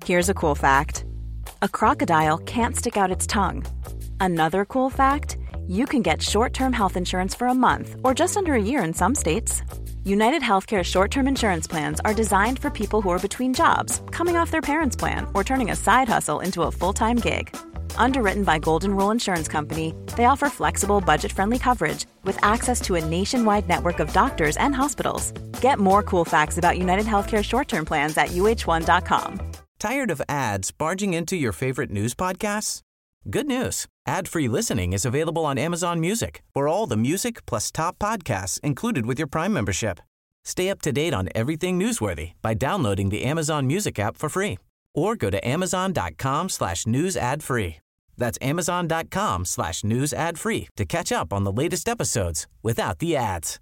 Here's a cool fact. A crocodile can't stick out its tongue. Another cool fact, you can get short-term health insurance for a month or just under a year in some states. United Healthcare short-term insurance plans are designed for people who are between jobs, coming off their parents' plan, or turning a side hustle into a full-time gig. Underwritten by Golden Rule Insurance Company, they offer flexible, budget-friendly coverage with access to a nationwide network of doctors and hospitals. Get more cool facts about United Healthcare short-term plans at uh1.com. Tired of ads barging into your favorite news podcasts? Good news. Ad-free listening is available on Amazon Music for all the music plus top podcasts included with your Prime membership. Stay up to date on everything newsworthy by downloading the Amazon Music app for free or go to amazon.com/news ad free. That's amazon.com/news ad free to catch up on the latest episodes without the ads.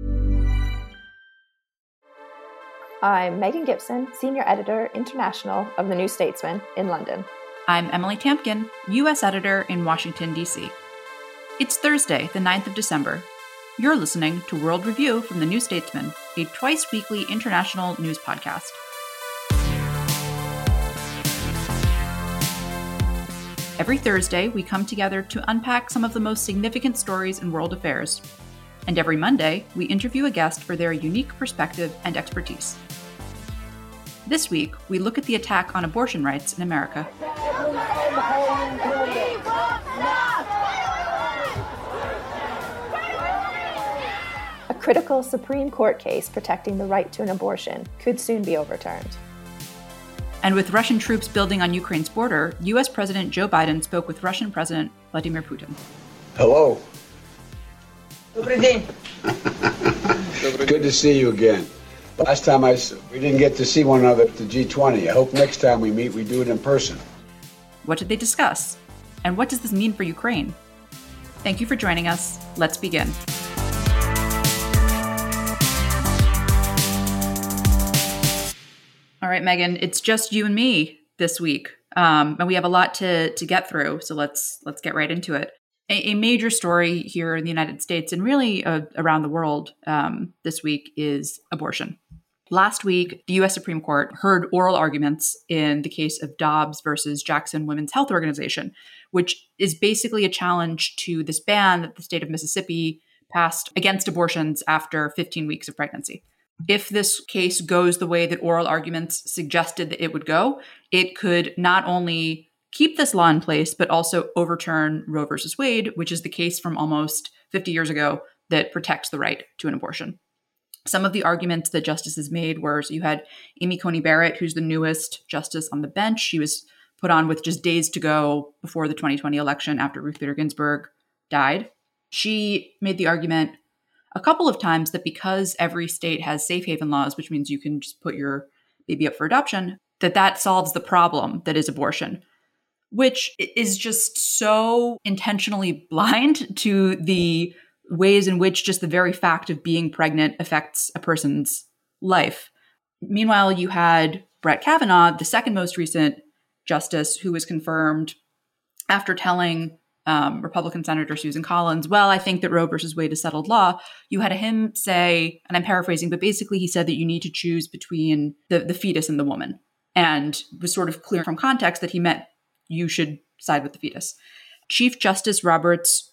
I'm Megan Gibson, Senior Editor International of The New Statesman in London. I'm Emily Tampkin, U.S. Editor in Washington, D.C. It's Thursday, the 9th of December. You're listening to World Review from The New Statesman, a twice-weekly international news podcast. Every Thursday, we come together to unpack some of the most significant stories in world affairs. And every Monday, we interview a guest for their unique perspective and expertise. This week, we look at the attack on abortion rights in America. A critical Supreme Court case protecting the right to an abortion could soon be overturned. And with Russian troops building on Ukraine's border, U.S. President Joe Biden spoke with Russian President Vladimir Putin. Hello. Добрый день. Good to see you again. Last time we didn't get to see one another at the G20. I hope next time we meet, we do it in person. What did they discuss? And what does this mean for Ukraine? Thank you for joining us. Let's begin. All right, Megan, it's just you and me this week. And we have a lot to get through. So let's get right into it. A major story here in the United States and really around the world this week is abortion. Last week, the U.S. Supreme Court heard oral arguments in the case of Dobbs versus Jackson Women's Health Organization, which is basically a challenge to this ban that the state of Mississippi passed against abortions after 15 weeks of pregnancy. If this case goes the way that oral arguments suggested that it would go, it could not only keep this law in place, but also overturn Roe versus Wade, which is the case from almost 50 years ago that protects the right to an abortion. Some of the arguments that justices made were, so you had Amy Coney Barrett, who's the newest justice on the bench. She was put on with just days to go before the 2020 election after Ruth Bader Ginsburg died. She made the argument a couple of times that because every state has safe haven laws, which means you can just put your baby up for adoption, that solves the problem that is abortion, which is just so intentionally blind to the ways in which just the very fact of being pregnant affects a person's life. Meanwhile, you had Brett Kavanaugh, the second most recent justice, who was confirmed after telling Republican Senator Susan Collins, well, I think that Roe versus Wade is settled law. You had him say, and I'm paraphrasing, but basically he said that you need to choose between the fetus and the woman, and was sort of clear from context that he meant you should side with the fetus. Chief Justice Roberts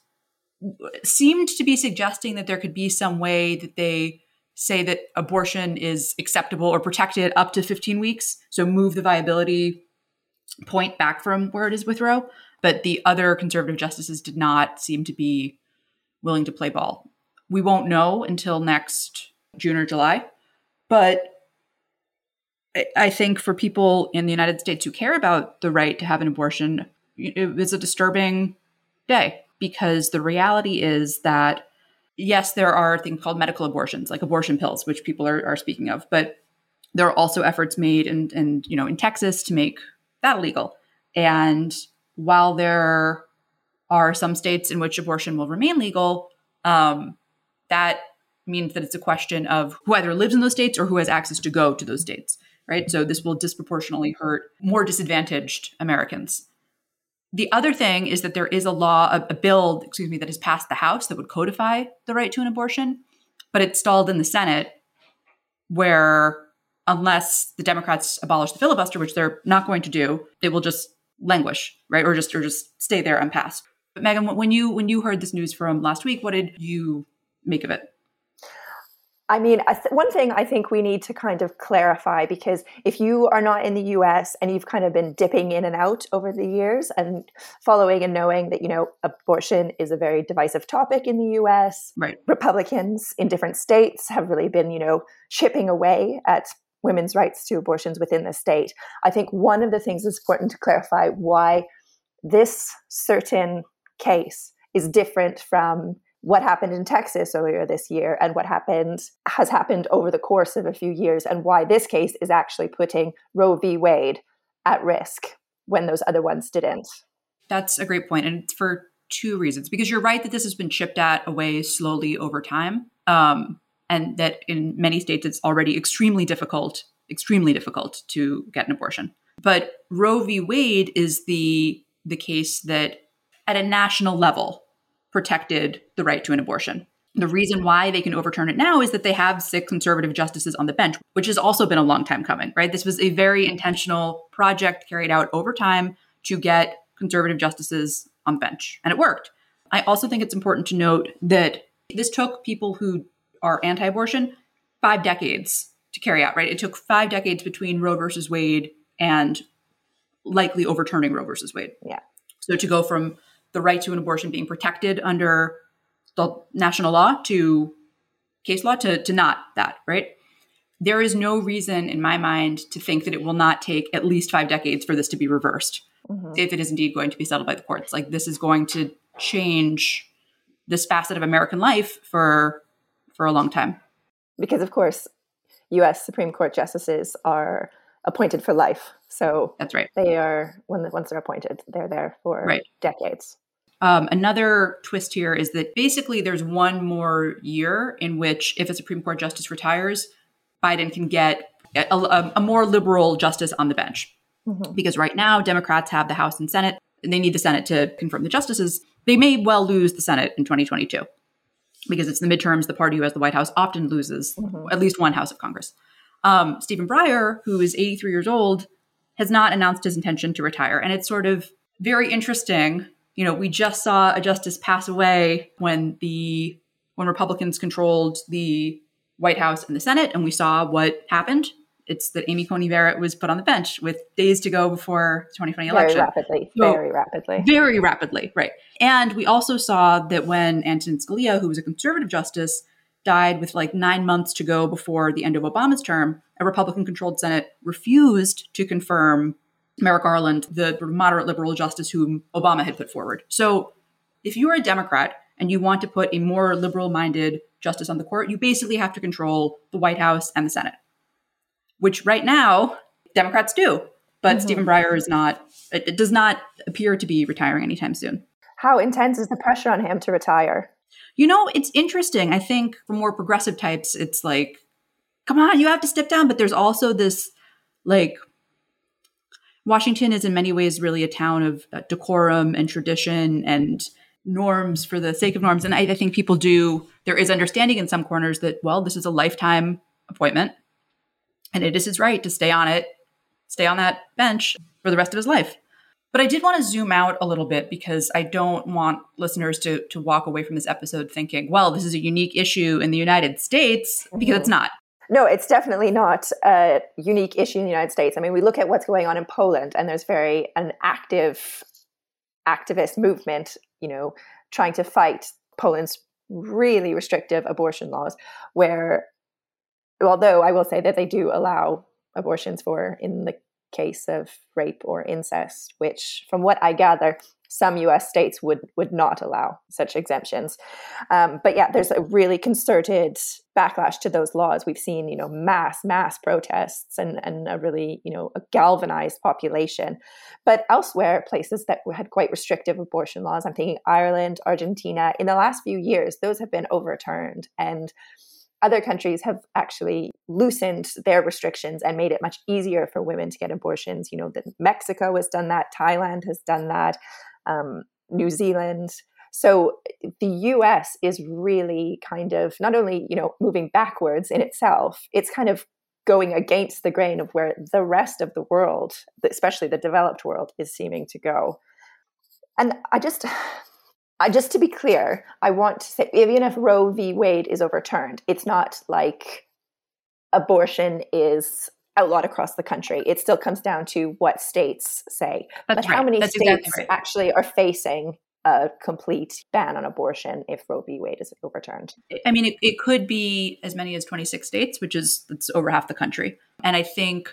seemed to be suggesting that there could be some way that they say that abortion is acceptable or protected up to 15 weeks. So move the viability point back from where it is with Roe. But the other conservative justices did not seem to be willing to play ball. We won't know until next June or July. But I think for people in the United States who care about the right to have an abortion, it was a disturbing day, because the reality is that, yes, there are things called medical abortions, like abortion pills, which people are speaking of, but there are also efforts made in Texas to make that illegal. And while there are some states in which abortion will remain legal, that means that it's a question of who either lives in those states or who has access to go to those states, right? So this will disproportionately hurt more disadvantaged Americans. The other thing is that there is a bill that has passed the House that would codify the right to an abortion, but it's stalled in the Senate, where unless the Democrats abolish the filibuster, which they're not going to do, it will just languish, right? Or just stay there unpassed. But Megan, when you heard this news from last week, what did you make of it? I mean, one thing I think we need to kind of clarify, because if you are not in the US and you've kind of been dipping in and out over the years and following and knowing that, abortion is a very divisive topic in the US, right? Republicans in different states have really been, chipping away at women's rights to abortions within the state. I think one of the things that's important to clarify why this certain case is different from what happened in Texas earlier this year and what has happened over the course of a few years, and why this case is actually putting Roe v. Wade at risk when those other ones didn't. That's a great point. And it's for two reasons. Because you're right that this has been chipped at away slowly over time. And that in many states, it's already extremely difficult to get an abortion. But Roe v. Wade is the case that at a national level protected the right to an abortion. The reason why they can overturn it now is that they have 6 conservative justices on the bench, which has also been a long time coming, right? This was a very intentional project carried out over time to get conservative justices on the bench, and it worked. I also think it's important to note that this took people who are anti-abortion 5 decades to carry out, right? It took 5 decades between Roe versus Wade and likely overturning Roe versus Wade. Yeah. So to go from the right to an abortion being protected under the national law to case law to not that, right? There is no reason in my mind to think that it will not take at least 5 decades for this to be reversed. Mm-hmm. If it is indeed going to be settled by the courts. Like, this is going to change this facet of American life for a long time. Because, of course, U.S. Supreme Court justices are appointed for life. So that's right. They are, once they're appointed, they're there for decades. Another twist here is that basically there's one more year in which, if a Supreme Court justice retires, Biden can get a more liberal justice on the bench. Mm-hmm. Because right now, Democrats have the House and Senate, and they need the Senate to confirm the justices. They may well lose the Senate in 2022 because it's the midterms. The party who has the White House often loses at least one House of Congress. Stephen Breyer, who is 83 years old, has not announced his intention to retire. And it's sort of very interesting. We just saw a justice pass away when Republicans controlled the White House and the Senate, and we saw what happened. It's that Amy Coney Barrett was put on the bench with days to go before the 2020 election. Very rapidly, right. And we also saw that when Antonin Scalia, who was a conservative justice, died with 9 months to go before the end of Obama's term, a Republican-controlled Senate refused to confirm Merrick Garland, the moderate liberal justice whom Obama had put forward. So if you are a Democrat and you want to put a more liberal-minded justice on the court, you basically have to control the White House and the Senate, which right now Democrats do. But Stephen Breyer it does not appear to be retiring anytime soon. How intense is the pressure on him to retire? It's interesting. I think for more progressive types, it's like, come on, you have to step down. But there's also this, Washington is in many ways really a town of decorum and tradition and norms for the sake of norms. And I think there is understanding in some corners that, well, this is a lifetime appointment and it is his right to stay on that bench for the rest of his life. But I did want to zoom out a little bit because I don't want listeners to walk away from this episode thinking, well, this is a unique issue in the United States, because it's not. No, it's definitely not a unique issue in the United States. I mean, we look at what's going on in Poland, and there's an active activist movement, trying to fight Poland's really restrictive abortion laws, where, although I will say that they do allow abortions in the case of rape or incest, which, from what I gather, some U.S. states would not allow such exemptions. But yeah, there's a really concerted backlash to those laws. We've seen, mass protests and a really, a galvanized population. But elsewhere, places that had quite restrictive abortion laws, I'm thinking Ireland, Argentina, in the last few years, those have been overturned. And other countries have actually loosened their restrictions and made it much easier for women to get abortions. Mexico has done that. Thailand has done that. New Zealand. So the US is really kind of not only, moving backwards in itself, it's kind of going against the grain of where the rest of the world, especially the developed world, is seeming to go. And I just to be clear, I want to say, even if Roe v. Wade is overturned, it's not like abortion is outlawed across the country. It still comes down to what states say. That's but how many That's states exactly right. actually are facing a complete ban on abortion if Roe v. Wade is overturned? I mean, it could be as many as 26 states, that's over half the country. And I think,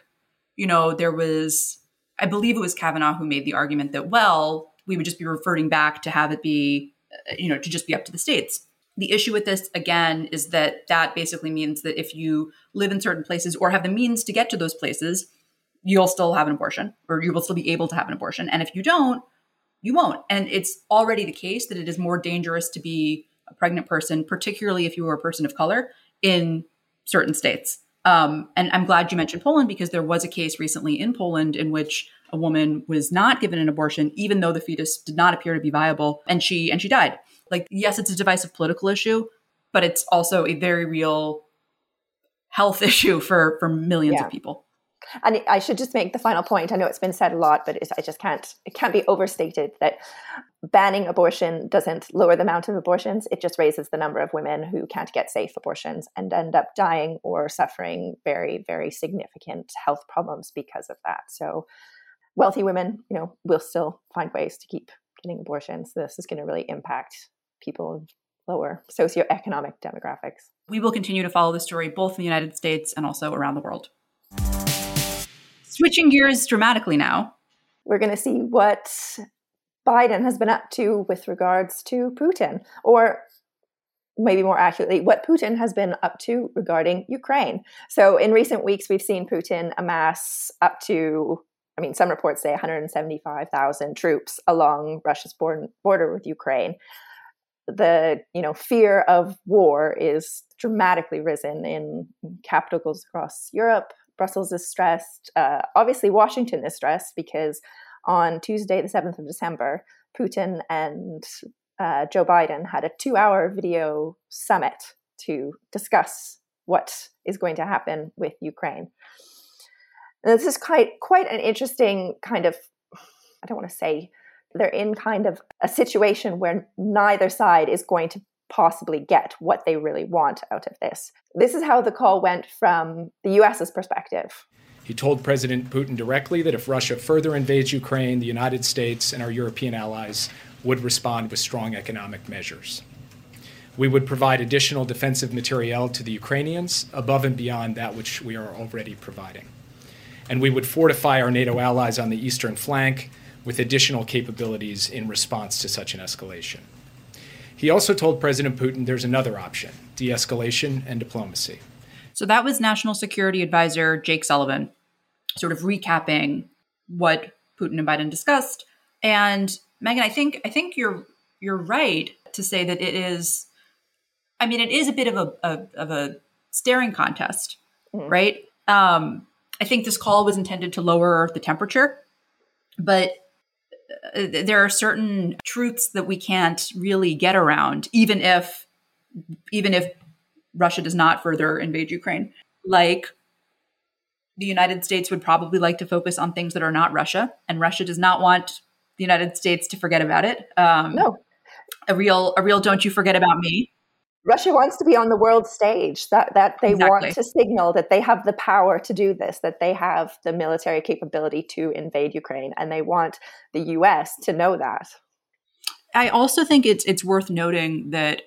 I believe it was Kavanaugh who made the argument that, well, we would just be reverting back to have it be, to just be up to the states. The issue with this, again, is that basically means that if you live in certain places or have the means to get to those places, you'll still have an abortion, or you will still be able to have an abortion. And if you don't, you won't. And it's already the case that it is more dangerous to be a pregnant person, particularly if you are a person of color, in certain states. And I'm glad you mentioned Poland, because there was a case recently in Poland in which a woman was not given an abortion, even though the fetus did not appear to be viable, and she died. Like, yes, it's a divisive political issue, but it's also a very real health issue for millions of people. And I should just make the final point. I know it's been said a lot, but it can't be overstated that banning abortion doesn't lower the amount of abortions. It just raises the number of women who can't get safe abortions and end up dying or suffering very, very significant health problems because of that. So wealthy women, will still find ways to keep getting abortions. This is going to really impact people of lower socioeconomic demographics. We will continue to follow the story both in the United States and also around the world. Switching gears dramatically now. We're going to see what Biden has been up to with regards to Putin, or maybe more accurately, what Putin has been up to regarding Ukraine. So in recent weeks, we've seen Putin amass up to, some reports say 175,000 troops along Russia's border with Ukraine. The fear of war is dramatically risen in capitals across Europe. Brussels is stressed. Obviously, Washington is stressed because on Tuesday, the 7th of December, Putin and Joe Biden had a 2-hour video summit to discuss what is going to happen with Ukraine. And this is quite an interesting kind of, I don't want to say, they're in kind of a situation where neither side is going to possibly get what they really want out of this. This is how the call went from the US's perspective. He told President Putin directly that if Russia further invades Ukraine, the United States and our European allies would respond with strong economic measures. We would provide additional defensive materiel to the Ukrainians above and beyond that which we are already providing. And we would fortify our NATO allies on the eastern flank with additional capabilities in response to such an escalation. He also told President Putin there's another option: de-escalation and diplomacy. So that was National Security Advisor Jake Sullivan, sort of recapping what Putin and Biden discussed. And Megan, I think you're right to say that it is a bit of a staring contest, right? I think this call was intended to lower the temperature, but there are certain truths that we can't really get around, even if Russia does not further invade Ukraine. Like, the United States would probably like to focus on things that are not Russia, and Russia does not want the United States to forget about it. No, a real "don't you forget about me." Russia wants to be on the world stage, that they Exactly. want to signal that they have the power to do this, that they have the military capability to invade Ukraine, and they want the US to know that. I also think it's worth noting that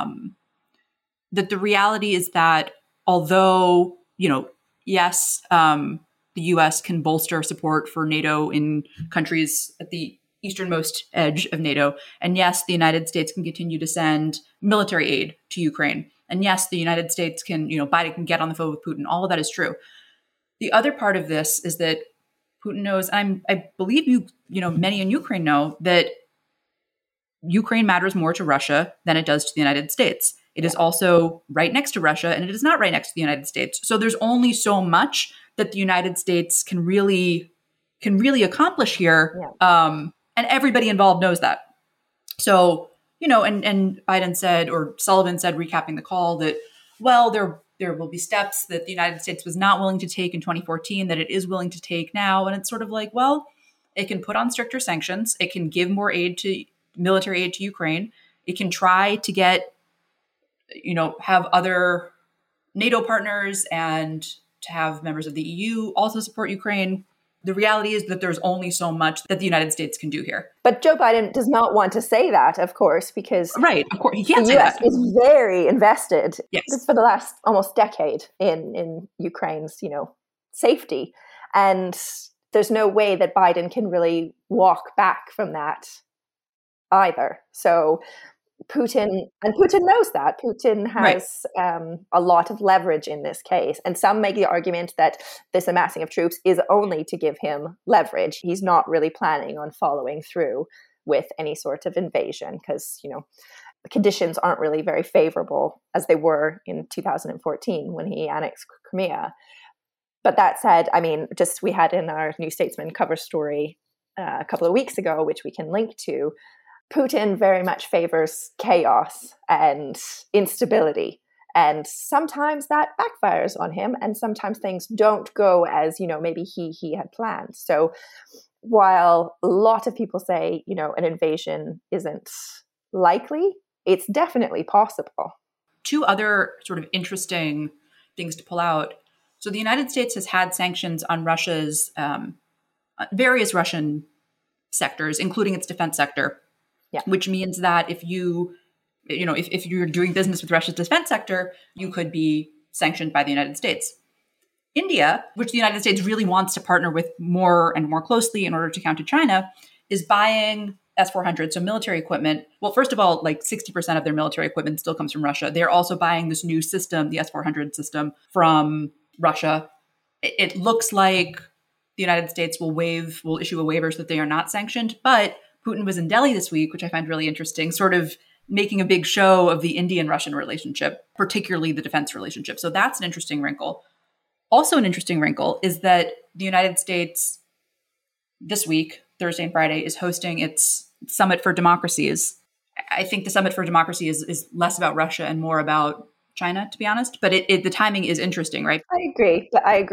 that the reality is that although, yes, the US can bolster support for NATO in countries at the easternmost edge of NATO, and yes, the United States can continue to send military aid to Ukraine, and yes, the United States can, Biden can get on the phone with Putin. All of that is true. The other part of this is that Putin knows, I believe many in Ukraine know, that Ukraine matters more to Russia than it does to the United States. It is also right next to Russia, and it is not right next to the United States. So there's only so much that the United States can really accomplish here. Yeah. And everybody involved knows that. So, and Biden said, or Sullivan said, recapping the call, that, well, there will be steps that the United States was not willing to take in 2014 that it is willing to take now. And it's sort of like, well, it can put on stricter sanctions. It can give more military aid to Ukraine. It can try to get, have other NATO partners and to have members of the EU also support Ukraine. The reality is that there's only so much that the United States can do here. But Joe Biden does not want to say that, of course, because he can't the US is very invested for the last almost decade in Ukraine's, safety. And there's no way that Biden can really walk back from that either. So Putin knows that. Putin has a lot of leverage in this case. And some make the argument that this amassing of troops is only to give him leverage. He's not really planning on following through with any sort of invasion because, the conditions aren't really very favorable as they were in 2014 when he annexed Crimea. But that said, we had in our New Statesman cover story a couple of weeks ago, which we can link to, Putin very much favors chaos and instability. And sometimes that backfires on him, and sometimes things don't go as, maybe he had planned. So while a lot of people say, an invasion isn't likely, it's definitely possible. Two other sort of interesting things to pull out. So the United States has had sanctions on Russia's various Russian sectors, including its defense sector. Yeah. Which means that if if you're doing business with Russia's defense sector, you could be sanctioned by the United States. India, which the United States really wants to partner with more and more closely in order to counter China, is buying S-400, so military equipment. Well, first of all, like 60% of their military equipment still comes from Russia. They're also buying this new system, the S-400 system, from Russia. It looks like the United States will issue a waiver so that they are not sanctioned, but Putin was in Delhi this week, which I find really interesting, sort of making a big show of the Indian-Russian relationship, particularly the defense relationship. So that's an interesting wrinkle. Also an interesting wrinkle is that the United States this week, Thursday and Friday, is hosting its Summit for Democracies. I think the Summit for Democracy is less about Russia and more about China, to be honest. But the timing is interesting, right? I agree.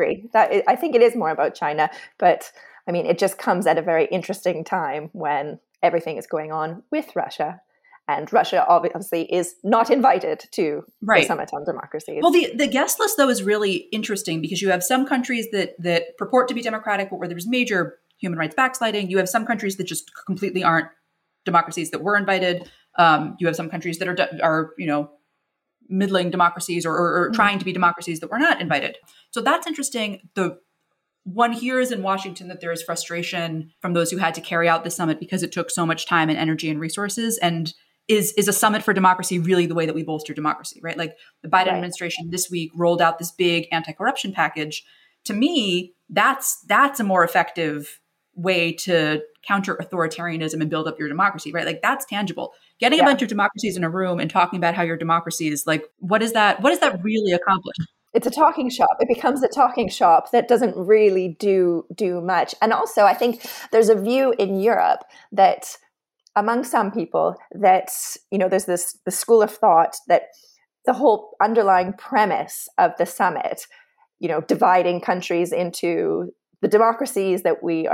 I think it is more about China, but it just comes at a very interesting time when everything is going on with Russia. And Russia obviously is not invited to the Summit on Democracies. Well, the guest list, though, is really interesting because you have some countries that purport to be democratic, but where there's major human rights backsliding. You have some countries that just completely aren't democracies that were invited. You have some countries that are middling democracies or trying to be democracies that were not invited. So that's interesting. One hears in Washington that there is frustration from those who had to carry out the summit because it took so much time and energy and resources. And is a summit for democracy really the way that we bolster democracy, right? Like the Biden administration this week rolled out this big anti-corruption package. To me, that's a more effective way to counter authoritarianism and build up your democracy, right? Like that's tangible. Getting a bunch of democracies in a room and talking about how your democracy is like, what does that really accomplish? It's a talking shop. It becomes a talking shop that doesn't really do much. And also, I think there's a view in Europe that among some people that, there's the school of thought that the whole underlying premise of the summit, dividing countries into the democracies that we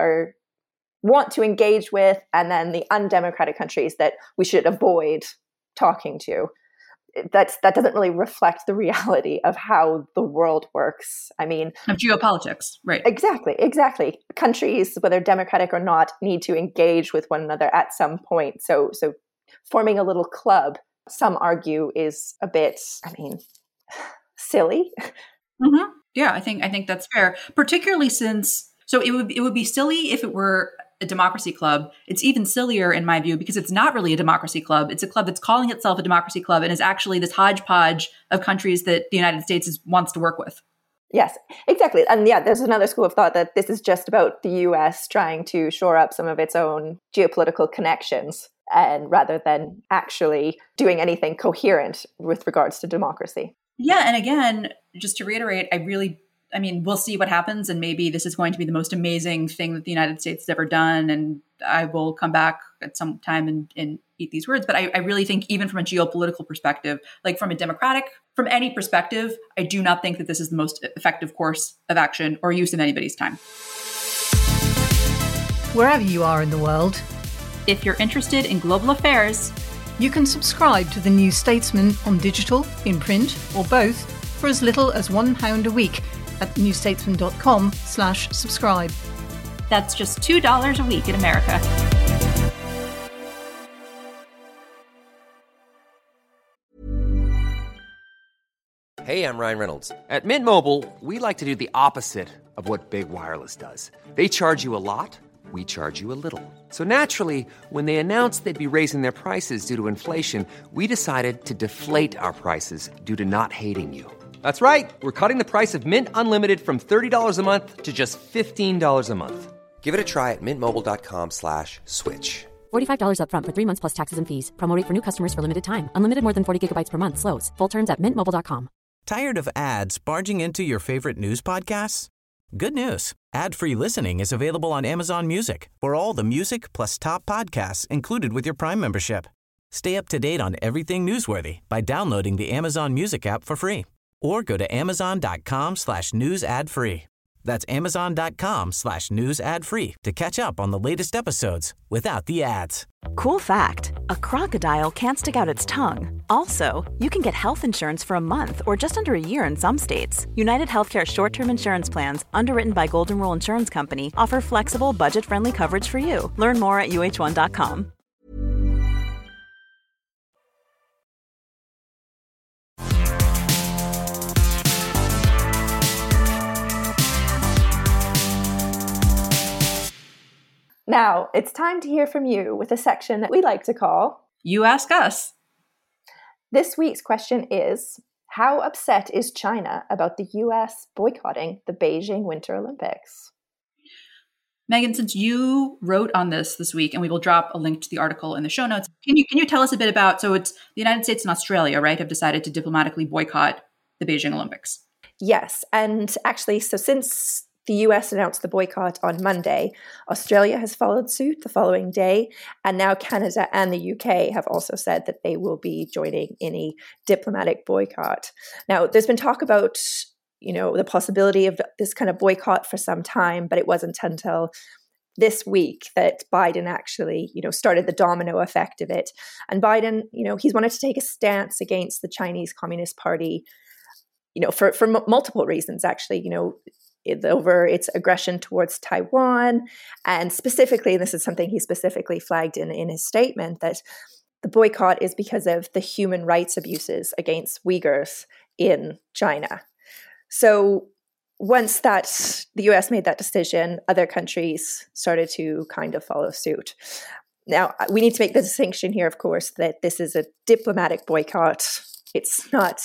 want to engage with and then the undemocratic countries that we should avoid talking to. That doesn't really reflect the reality of how the world works. Of geopolitics, right? Exactly. Countries, whether democratic or not, need to engage with one another at some point. So forming a little club, some argue, is a bit, silly. Mm-hmm. Yeah, I think that's fair, particularly since it would be silly if it were a democracy club. It's even sillier in my view because it's not really a democracy club. It's a club that's calling itself a democracy club and is actually this hodgepodge of countries that the United States wants to work with. Yes, exactly. And there's another school of thought that this is just about the US trying to shore up some of its own geopolitical connections and rather than actually doing anything coherent with regards to democracy. Yeah. And again, just to reiterate, I really I mean, we'll see what happens. And maybe this is going to be the most amazing thing that the United States has ever done. And I will come back at some time and eat these words. But I really think even from a geopolitical perspective, like from any perspective, I do not think that this is the most effective course of action or use of anybody's time. Wherever you are in the world, if you're interested in global affairs, you can subscribe to The New Statesman on digital, in print, or both for as little as £1 a week at newstatesman.com/subscribe. That's just $2 a week in America. Hey, I'm Ryan Reynolds. At Mint Mobile, we like to do the opposite of what Big Wireless does. They charge you a lot. We charge you a little. So naturally, when they announced they'd be raising their prices due to inflation, we decided to deflate our prices due to not hating you. That's right. We're cutting the price of Mint Unlimited from $30 a month to just $15 a month. Give it a try at mintmobile.com/switch. $45 up front for 3 months plus taxes and fees. Promo rate for new customers for limited time. Unlimited more than 40 gigabytes per month. Slows full terms at mintmobile.com. Tired of ads barging into your favorite news podcasts? Good news. Ad-free listening is available on Amazon Music for all the music plus top podcasts included with your Prime membership. Stay up to date on everything newsworthy by downloading the Amazon Music app for free or go to amazon.com/news ad free. That's amazon.com/news ad free to catch up on the latest episodes without the ads. Cool fact, a crocodile can't stick out its tongue. Also, you can get health insurance for a month or just under a year in some states. United Healthcare short-term insurance plans, underwritten by Golden Rule Insurance Company, offer flexible, budget-friendly coverage for you. Learn more at uh1.com. Now, it's time to hear from you with a section that we like to call You Ask Us. This week's question is, how upset is China about the US boycotting the Beijing Winter Olympics? Megan, since you wrote on this week, and we will drop a link to the article in the show notes, can you tell us a bit about, so it's the United States and Australia, right, have decided to diplomatically boycott the Beijing Olympics? Yes, and actually, so since the US announced the boycott on Monday, Australia has followed suit the following day, and now Canada and the UK have also said that they will be joining in a diplomatic boycott. Now, there's been talk about, the possibility of this kind of boycott for some time, but it wasn't until this week that Biden actually, started the domino effect of it. And Biden, he's wanted to take a stance against the Chinese Communist Party, for multiple reasons, actually, over its aggression towards Taiwan. And specifically, this is something he specifically flagged in his statement, that the boycott is because of the human rights abuses against Uyghurs in China. So once the US made that decision, other countries started to kind of follow suit. Now, we need to make the distinction here, of course, that this is a diplomatic boycott. It's not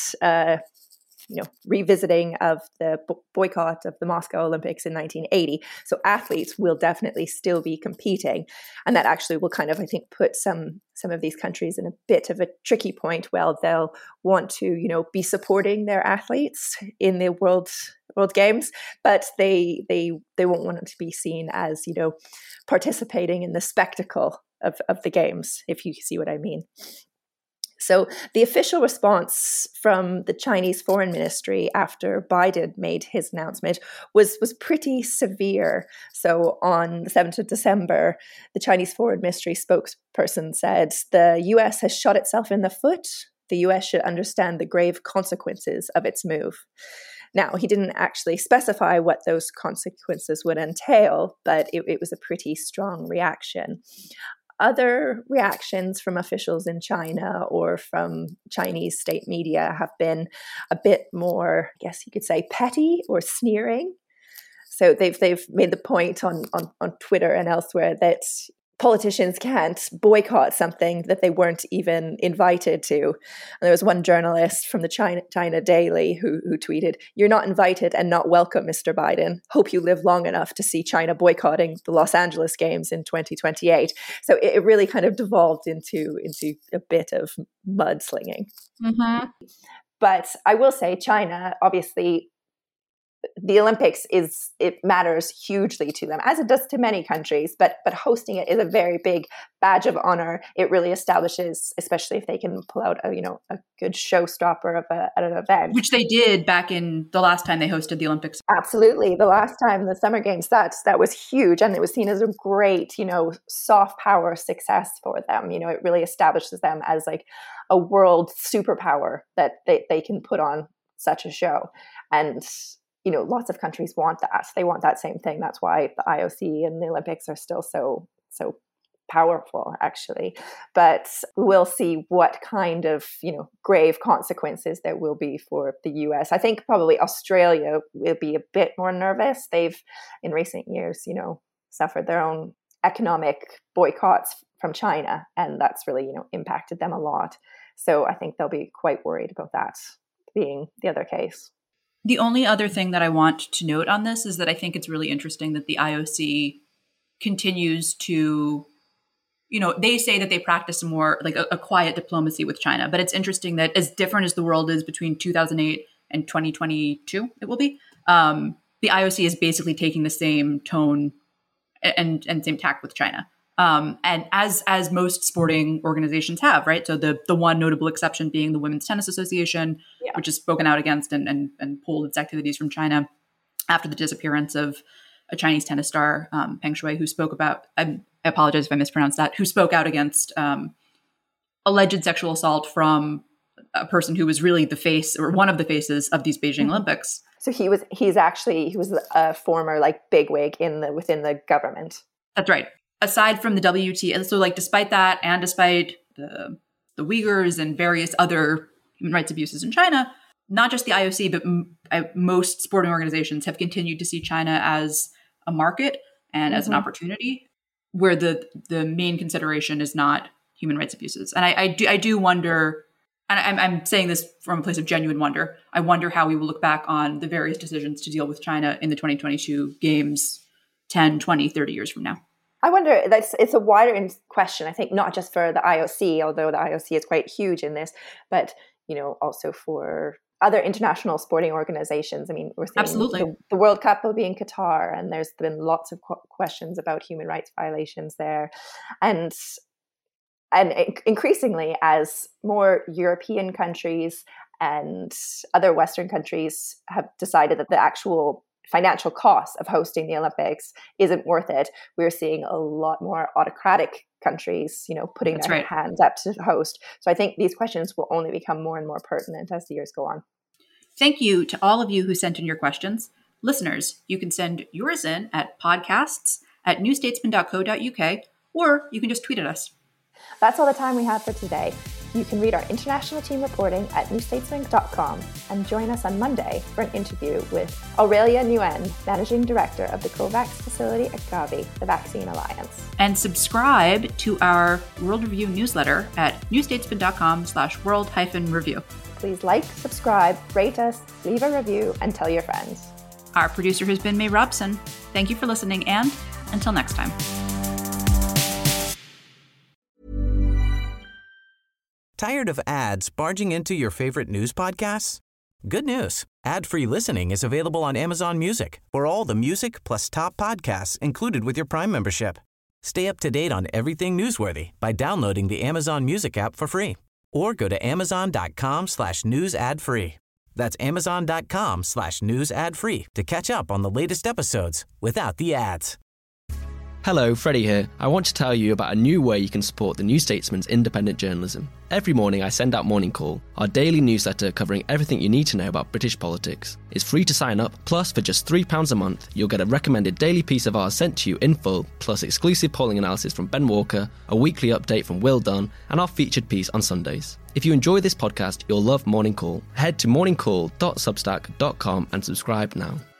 revisiting of the boycott of the Moscow Olympics in 1980. So athletes will definitely still be competing. And that actually will kind of, I think, put some of these countries in a bit of a tricky point. Well, they'll want to, be supporting their athletes in the World Games, but they won't want it to be seen as, participating in the spectacle of the games, if you see what I mean. So the official response from the Chinese Foreign Ministry after Biden made his announcement was pretty severe. So on the 7th of December, the Chinese Foreign Ministry spokesperson said, the US has shot itself in the foot. The US should understand the grave consequences of its move. Now, he didn't actually specify what those consequences would entail, but it was a pretty strong reaction. Other reactions from officials in China or from Chinese state media have been a bit more, I guess you could say, petty or sneering. So they've made the point on Twitter and elsewhere that politicians can't boycott something that they weren't even invited to. And there was one journalist from the China Daily who tweeted, "You're not invited and not welcome, Mr. Biden. Hope you live long enough to see China boycotting the Los Angeles Games in 2028. So it really kind of devolved into a bit of mudslinging. Mm-hmm. But I will say China, obviously, the Olympics it matters hugely to them, as it does to many countries, but hosting it is a very big badge of honor. It really establishes, especially if they can pull out a good showstopper of an event, which they did back in the last time they hosted the Olympics. Absolutely, the last time, the Summer Games, that was huge, and it was seen as a great soft power success for them. It really establishes them as like a world superpower that they can put on such a show. And lots of countries want that. They want that same thing. That's why the IOC and the Olympics are still so powerful, actually. But we'll see what kind of grave consequences there will be for the US. I think probably Australia will be a bit more nervous. They've in recent years suffered their own economic boycotts from China, and that's really impacted them a lot. So I think they'll be quite worried about that being the other case. The only other thing that I want to note on this is that I think it's really interesting that the IOC continues to, they say that they practice more like a quiet diplomacy with China. But it's interesting that as different as the world is between 2008 and 2022, it will be, the IOC is basically taking the same tone and same tack with China. And as most sporting organizations have, right? So the one notable exception being the Women's Tennis Association, which has spoken out against and pulled its activities from China after the disappearance of a Chinese tennis star, Peng Shuai, who spoke about, I apologize if I mispronounced that, who spoke out against alleged sexual assault from a person who was really the face or one of the faces of these Beijing Olympics. So he was a former bigwig within the government. That's right. Aside from the WTA, so despite that, and despite the Uyghurs and various other human rights abuses in China, not just the IOC, but most sporting organizations have continued to see China as a market and as an opportunity, where the main consideration is not human rights abuses. And I do wonder, and I'm saying this from a place of genuine wonder, I wonder how we will look back on the various decisions to deal with China in the 2022 Games 10, 20, 30 years from now. I wonder, it's a wider question, I think, not just for the IOC, although the IOC is quite huge in this, but, also for other international sporting organizations. I mean, we're seeing the World Cup will be in Qatar, and there's been lots of questions about human rights violations there. And increasingly, as more European countries and other Western countries have decided that the actual financial cost of hosting the Olympics isn't worth it, we're seeing a lot more autocratic countries, putting their hands up to host. So I think these questions will only become more and more pertinent as the years go on. Thank you to all of you who sent in your questions. Listeners, you can send yours in at podcasts@newstatesman.co.uk, or you can just tweet at us. That's all the time we have for today. You can read our international team reporting at newstatesman.com and join us on Monday for an interview with Aurelia Nguyen, Managing Director of the COVAX facility at Gavi, the Vaccine Alliance. And subscribe to our World Review newsletter at newstatesman.com/world-review. Please like, subscribe, rate us, leave a review, and tell your friends. Our producer has been May Robson. Thank you for listening, and until next time. Tired of ads barging into your favorite news podcasts? Good news. Ad-free listening is available on Amazon Music for all the music plus top podcasts included with your Prime membership. Stay up to date on everything newsworthy by downloading the Amazon Music app for free or go to amazon.com/news ad free. That's amazon.com/news ad free to catch up on the latest episodes without the ads. Hello, Freddie here. I want to tell you about a new way you can support the New Statesman's independent journalism. Every morning I send out Morning Call, our daily newsletter covering everything you need to know about British politics. It's free to sign up, plus for just £3 a month, you'll get a recommended daily piece of ours sent to you in full, plus exclusive polling analysis from Ben Walker, a weekly update from Will Dunn, and our featured piece on Sundays. If you enjoy this podcast, you'll love Morning Call. Head to morningcall.substack.com and subscribe now.